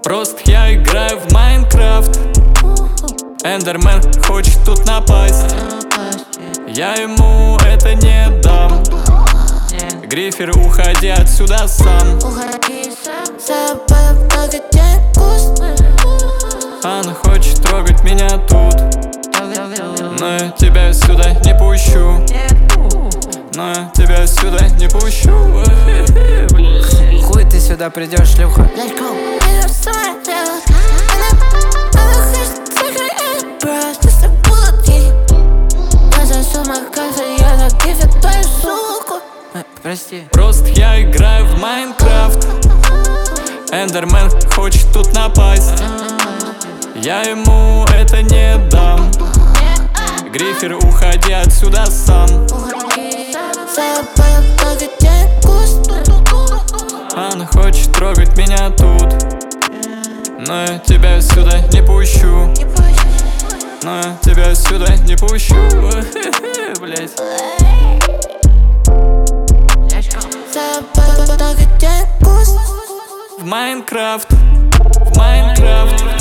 Просто я играю в Майнкрафт. Эндермен хочет тут напасть. Я ему это не дам. Грифер, уходи отсюда сам. Она хочет трогать меня тут, но я тебя сюда не пущу. Но я тебя сюда не пущу. Хуй ты сюда придешь, шлюха. Прости. Просто я играю в Майнкрафт. Эндермен хочет тут напасть. Я ему это не дам. Грифер, уходи отсюда сам. Она хочет трогать меня тут, но я тебя сюда не пущу. Но я тебя сюда не пущу. Блять. В Майнкрафт, в Майнкрафт.